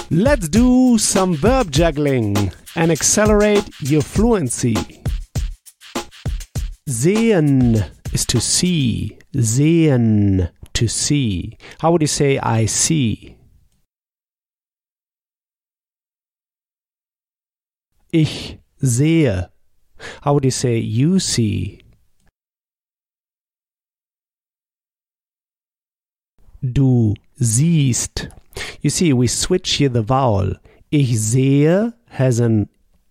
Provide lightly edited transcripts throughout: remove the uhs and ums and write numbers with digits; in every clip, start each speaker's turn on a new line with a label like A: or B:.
A: Let's do some verb juggling and accelerate your fluency. Sehen is to see. Sehen, to see. How would you say I see? Ich sehe. How would you say you see? Du siehst. You see, we switch here the vowel. Ich sehe has an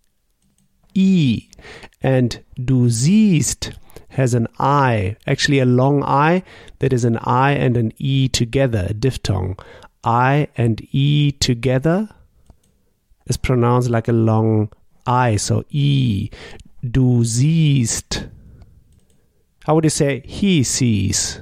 A: I and du siehst has an I. Actually a long I that is an I and an E together, a diphthong. I and E together is pronounced like a long I, so E. Du siehst. How would you say he sees?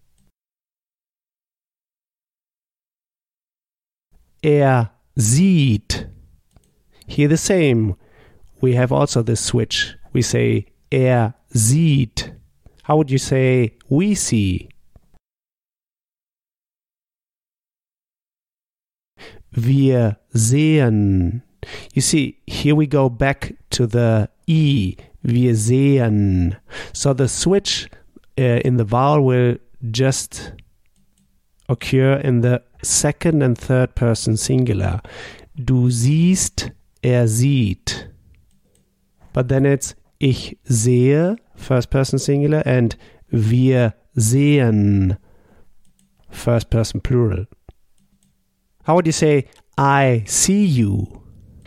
A: Sieht. Here the same. We have also this switch. We say sieht. How would you say we see? Wir sehen. You see, here we go back to the I. Wir sehen. So the switch in the vowel will just occur in the second and third person singular. Du siehst, sieht. But then it's ich sehe, first person singular, and wir sehen, first person plural. How would you say I see you?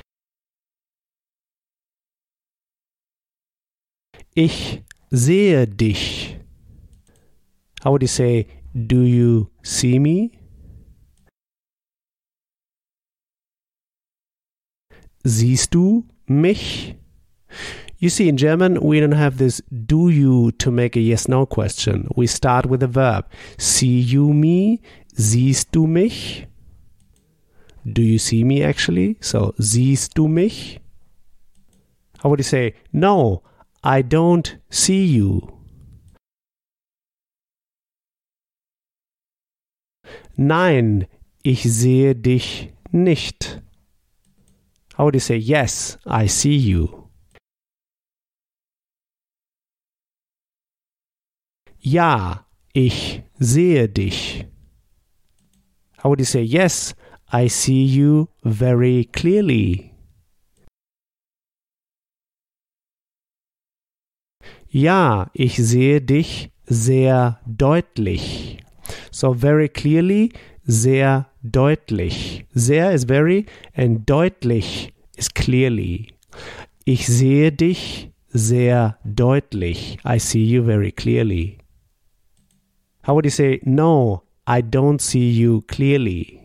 A: Ich sehe dich. How would you say do you see me? Siehst du mich? You see, in German, we don't have this do you to make a yes-no question. We start with a verb. See you me? Siehst du mich? Do you see me actually? So, siehst du mich? How would you say, no, I don't see you? Nein, ich sehe dich nicht. How would you say, yes, I see you? Ja, ich sehe dich. How would you say, yes, I see you very clearly? Ja, ich sehe dich sehr deutlich. So very clearly, sehr deutlich. Sehr is very and deutlich is clearly. Ich sehe dich sehr deutlich. I see you very clearly. How would you say, no, I don't see you clearly?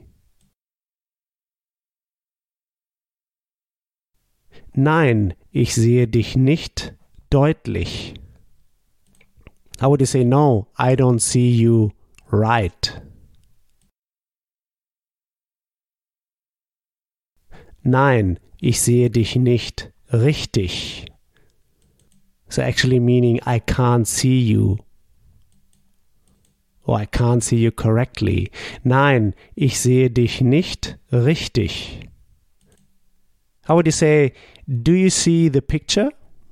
A: Nein, ich sehe dich nicht deutlich. How would you say, no, I don't see you right? Nein, ich sehe dich nicht richtig. So actually meaning I can't see you. Or I can't see you correctly. Nein, ich sehe dich nicht richtig. How would you say, do you see the picture?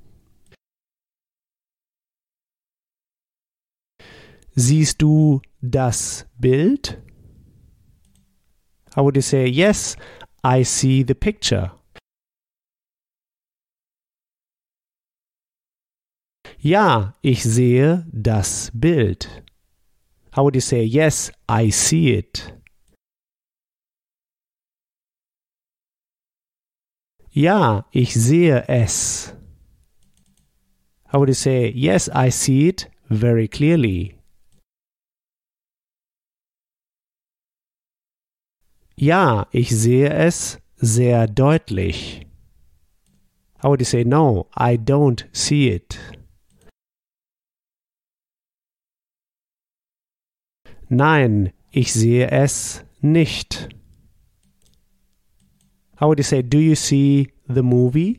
A: Siehst du das Bild? How would you say, yes, I see the picture? Ja, ich sehe das Bild. How would you say, yes, I see it? Ja, ich sehe es. How would you say, yes, I see it very clearly? Ja, ich sehe es sehr deutlich. How would you say, no, I don't see it? Nein, ich sehe es nicht. How would you say, do you see the movie?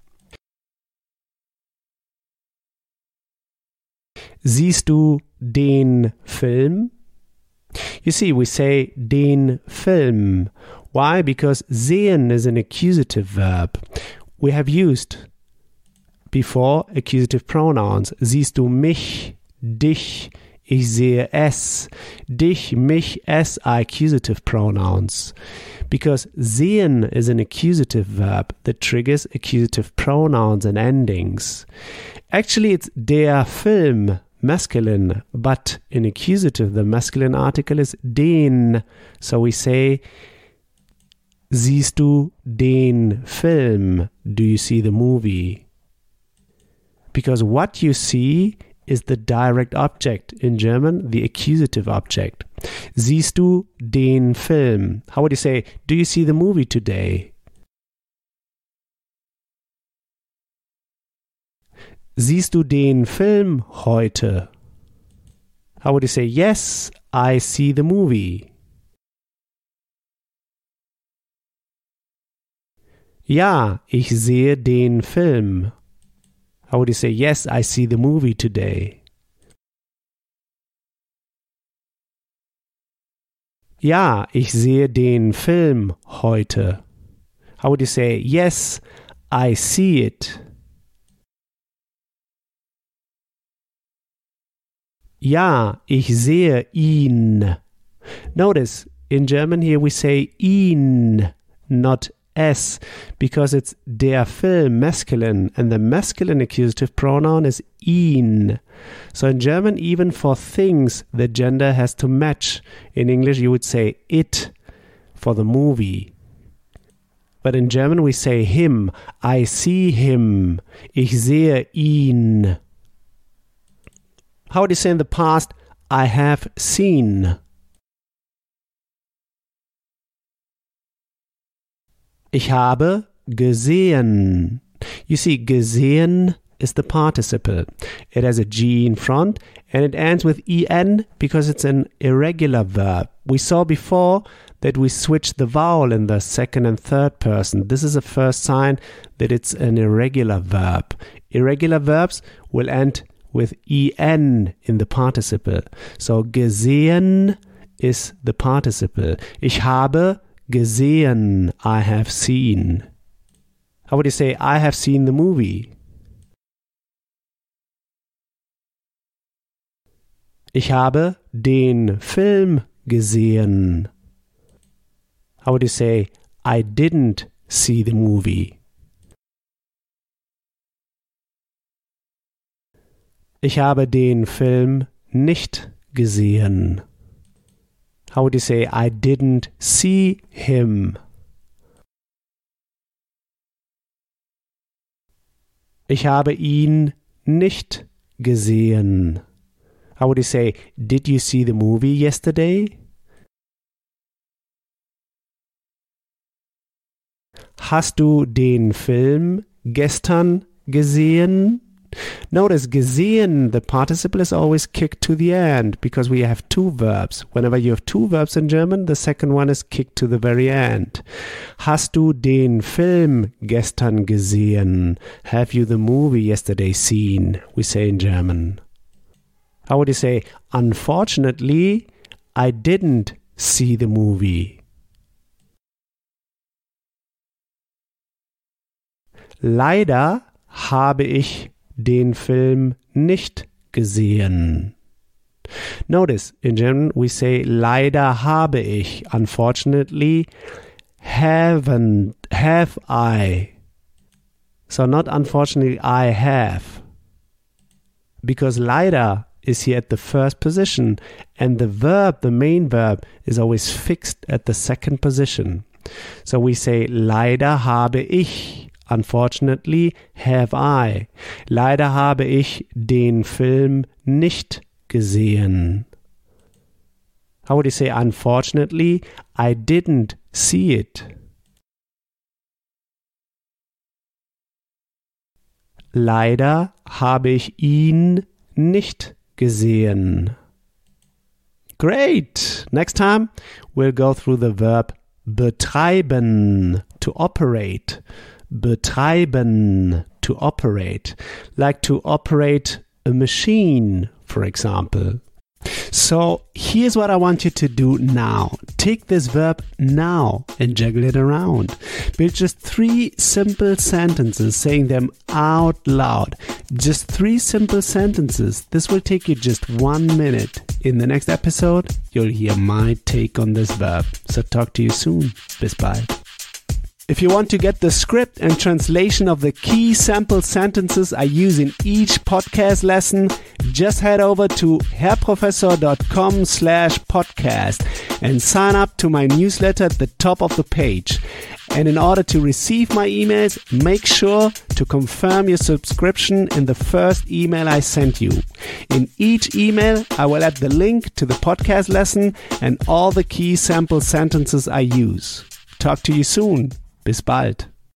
A: Siehst du den Film? You see, we say den Film Why? Because sehen is an accusative verb. We have used before accusative pronouns. Siehst du mich, dich, ich sehe es. Dich, mich, es are accusative pronouns. Because sehen is an accusative verb that triggers accusative pronouns and endings. Actually, it's der Film, masculine, but in accusative, the masculine article is den. So we say, siehst du den Film? Do you see the movie? Because what you see is the direct object. In German, the accusative object. Siehst du den Film? How would you say, do you see the movie today? Siehst du den Film heute? How would you say, yes, I see the movie? Ja, ich sehe den Film. How would you say, yes, I see the movie today? Ja, ich sehe den Film heute. How would you say, yes, I see it? Ja, ich sehe ihn. Notice, in German here we say ihn, not es, because it's der Film, masculine, and the masculine accusative pronoun is ihn. So in German, even for things, the gender has to match. In English, you would say it for the movie. But in German, we say him. I see him. Ich sehe ihn. How would you say in the past, I have seen? Ich habe gesehen. You see, gesehen is the participle. It has a G in front and it ends with en because it's an irregular verb. We saw before that we switched the vowel in the second and third person. This is a first sign that it's an irregular verb. Irregular verbs will end with en in the participle. So gesehen is the participle. Ich habe gesehen, I have seen. How would you say, I have seen the movie? Ich habe den Film gesehen. How would you say, I didn't see the movie? Ich habe den Film nicht gesehen. How would you say, I didn't see him? Ich habe ihn nicht gesehen. How would you say, did you see the movie yesterday? Hast du den Film gestern gesehen? Notice, gesehen, the participle is always kicked to the end because we have two verbs. Whenever you have two verbs in German, the second one is kicked to the very end. Hast du den Film gestern gesehen? Have you the movie yesterday seen? We say in German. How would you say, unfortunately, I didn't see the movie? Leider habe ich den Film nicht gesehen. Notice, in German we say leider habe ich. Unfortunately, have I. So not unfortunately, I have. Because leider is here at the first position and the verb, the main verb, is always fixed at the second position. So we say leider habe ich. Unfortunately, have I. Leider habe ich den Film nicht gesehen. How would you say, unfortunately, I didn't see it? Leider habe ich ihn nicht gesehen. Great! Next time, we'll go through the verb betreiben, to operate. Betreiben, to operate, like to operate a machine, for example. So here's what I want you to do now. Take this verb now and juggle it around. Build just 3 simple sentences, saying them out loud. Just 3 simple sentences. This will take you just 1 minute. In the next episode, you'll hear my take on this verb. So talk to you soon. Bis bald. If you want to get the script and translation of the key sample sentences I use in each podcast lesson, just head over to herrprofessor.com/podcast and sign up to my newsletter at the top of the page. And in order to receive my emails, make sure to confirm your subscription in the first email I sent you. In each email, I will add the link to the podcast lesson and all the key sample sentences I use. Talk to you soon. Bis bald.